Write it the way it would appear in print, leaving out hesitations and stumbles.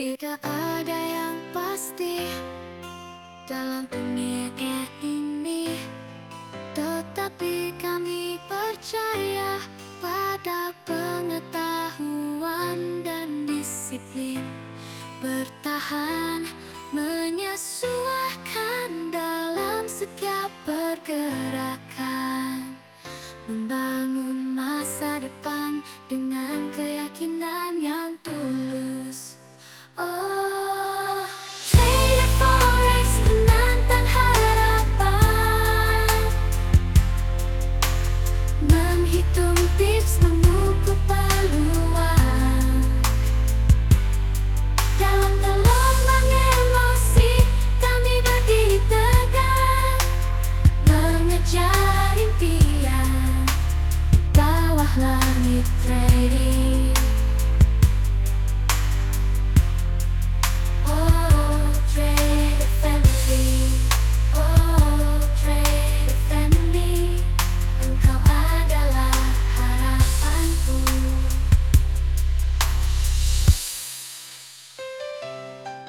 Tidak ada yang pasti dalam dunia ini, tetapi kami percaya pada pengetahuan dan disiplin. Bertahan, menyesuaikan dalam setiap pergerakan, membangun masa depan dengan keyakinan yang tulus.